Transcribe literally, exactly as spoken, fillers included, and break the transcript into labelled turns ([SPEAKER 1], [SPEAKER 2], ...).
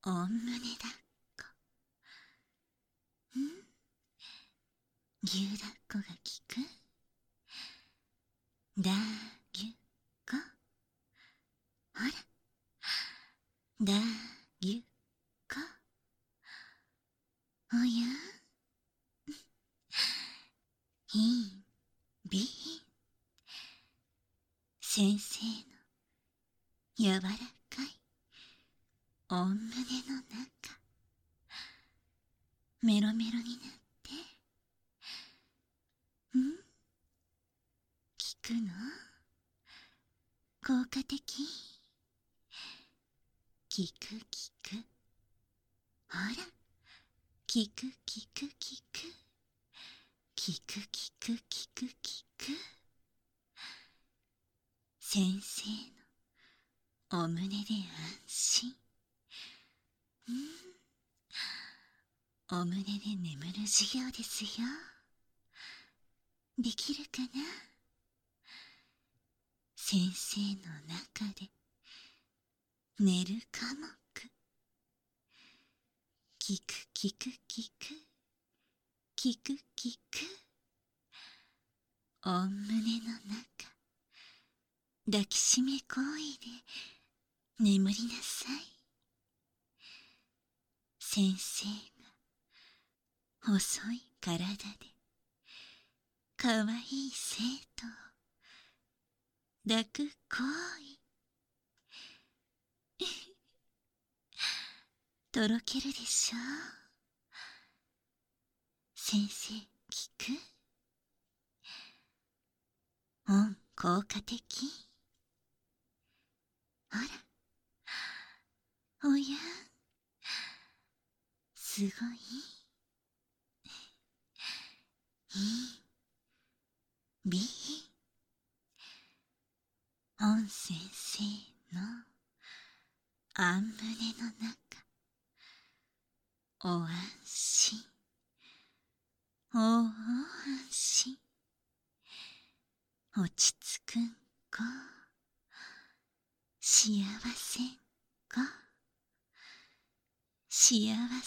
[SPEAKER 1] おんむねだっこ。ん牛だっこがきく。だぎゅっこ。ほら。だぎゅっこ。おやひんびん。先生のやわらかいおんむねの中、メロメロになって、ん聞くの効果的。聞く聞く。ほら、聞く聞く聞く。聞く聞く聞く聞く。先生のお胸で安心。うん、お胸で眠る授業ですよ。できるかな。先生の中で寝る科目。聞く聞く聞く。聞く聞く。おんむねの中、抱きしめ行為で眠りなさい。先生が細い体でかわいい生徒を抱く行為とろけるでしょう。先生聞く。音効果的。ほら、おやすごい。いいびい。音先生のあんむねの中、お安心、お安心。落ち着くんこ、幸せんこ、幸